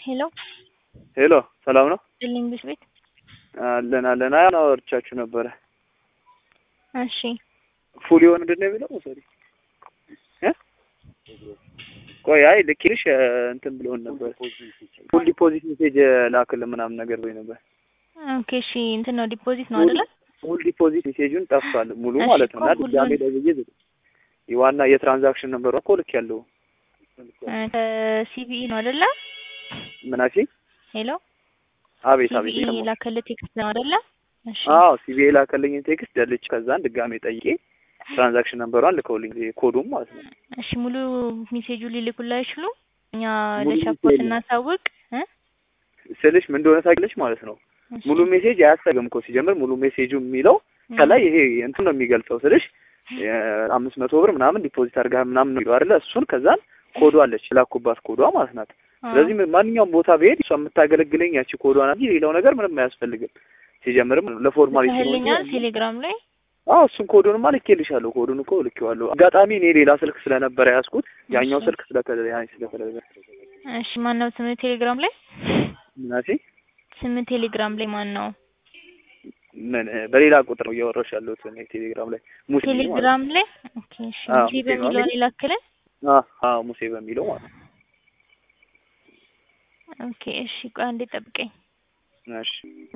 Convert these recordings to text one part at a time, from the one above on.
ሄሎ ሄሎ ሰላም ነው? ልንግሽ ቤት አለና ነው ወርቻችሁ ነበር። እሺ ፉሊዮን እንደነ የሚለው ሶሪ ቆይ አይ ልክልሽ እንትን ብሎን ነበር። ፉል ዲፖዚት ሜሴጅ ላክልን ምናምን ነገር ብሎኝ ነበር። ኦኬ እሺ እንትን ነው ዲፖዚት ነው አይደለ? ፉል ዲፖዚት ሜሴጁን ጠፍቷል ሙሉ ማለት ነው። እና ድጋሜ ደውዬ የዋና የትራንዛክሽን ነምበሩ እኮ ልክ ያለው ሲቪኢ ነው አይደለ? ምናሺ ሄሎ አቤት ሲቪኢ ላከለ ቴክስት ነው አይደለ? እሺ አዎ ሲቪኢ ላከልኝ ቴክስት ደልች ከዛን ድጋሜ ጠይቄ ትራንዛክሽን ነምበሯን ልከውልኝ ኮዱም ማለት ነው። እሺ ሙሉ ሜሴጁ ሊልኩላ ይችላሉ? እኛ ለሻፖርት እናሳውቅ ስልሽ ምን እንደሆነ ታውቂያለሽ ማለት ነው። ሙሉ ሜሴጅ አያስፈልግም እኮ ሲጀምር ሙሉ ሜሴጁ የሚለው ከላይ ይሄ እንትን ነው የሚገልጸው ስልሽ 500 ብር ምናምን ዲፖዚት አድርጋ ምናምን ነው አይደለ? እሱን ከዛን ኮዷ አለች ላኩባት ኮዷ ማለት ናት። ስለዚህ ማንኛውም ቦታ ብሄድ እሷ የምታገለግለኝ ያቺ ኮዷ ናት እንጂ ሌላው ነገር ምንም አያስፈልግም። ሲጀምርም ለፎርማሊቲ ነው ቴሌግራም ላይ እሱን ኮዱንማ ልኬልሻለሁ። ኮዱን እኮ ልኬዋለሁ። አጋጣሚ እኔ ሌላ ስልክ ስለነበረ ያስኩት ያኛው ስልክ ስለተለየ እሺ ማን ነው ስም ቴሌግራም ላይ ምናሴ ስም ቴሌግራም ላይ ማን ነው? ምን በሌላ ቁጥር ነው እያወራሽ ያለሁት እኔ ቴሌግራም ላይ ሙሴ ቴሌግራም ላይ ኦኬ እሺ ሙሴ በሚለው ይላከልን ሙሴ በሚለው ማለት ነው። ኦኬ እሺ ቆይ አንዴ ጠብቀኝ። እሺ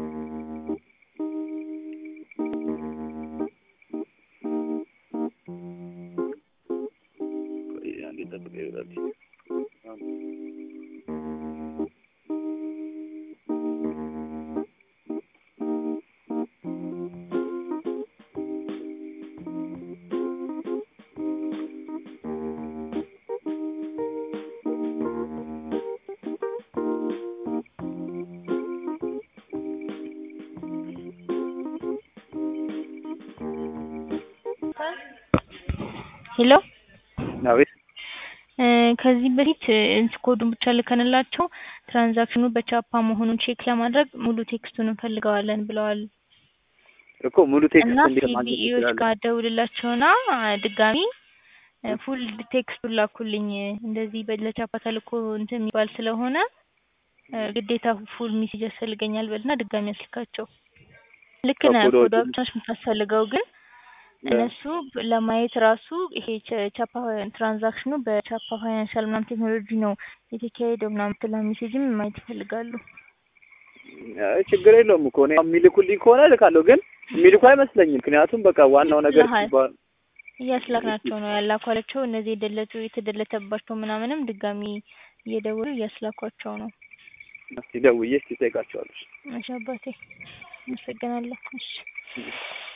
ሄሎ አቤት ከዚህ በፊት ኮዱን ብቻ ልከንላቸው ትራንዛክሽኑ በቻፓ መሆኑን ቼክ ለማድረግ ሙሉ ቴክስቱን እንፈልጋለን ብለዋል እኮ ሙሉ ቴክስት እና እንዴት ማለት ሲቪኢዎች ጋር ደውልላቸውና ድጋሚ ፉል ቴክስቱን ላኩልኝ እንደዚህ ለቻፓ ተልኮ እንትን የሚባል ስለሆነ ግዴታ ፉል ሜሴጅ ያስፈልገኛል በልና ድጋሚ ያስልካቸው። ልክ ነው ኮዷ ብቻ የምታስፈልገው ግን እነሱ ለማየት ራሱ ይሄ ቻፓ ትራንዛክሽኑ በቻፓ ፋይናንሻል ምናምን ቴክኖሎጂ ነው የተካሄደው ምናምን ተላ ሜሴጅም ማየት ይፈልጋሉ። ችግር የለውም እኮ ነው የሚልኩልኝ ከሆነ ልካለሁ ግን የሚልኩ አይመስለኝም። ምክንያቱም በቃ ዋናው ነገር ሲባል እያስላክናቸው ነው ያላኳቸው እነዚህ የተደለተባቸው ምናምንም ድጋሚ እየደወሉ እያስላኳቸው ነው። እስቲ ደውዬ እስቲ ጠይቃቸዋለሁ። እሺ አባቴ አመሰግናለሁ። እሺ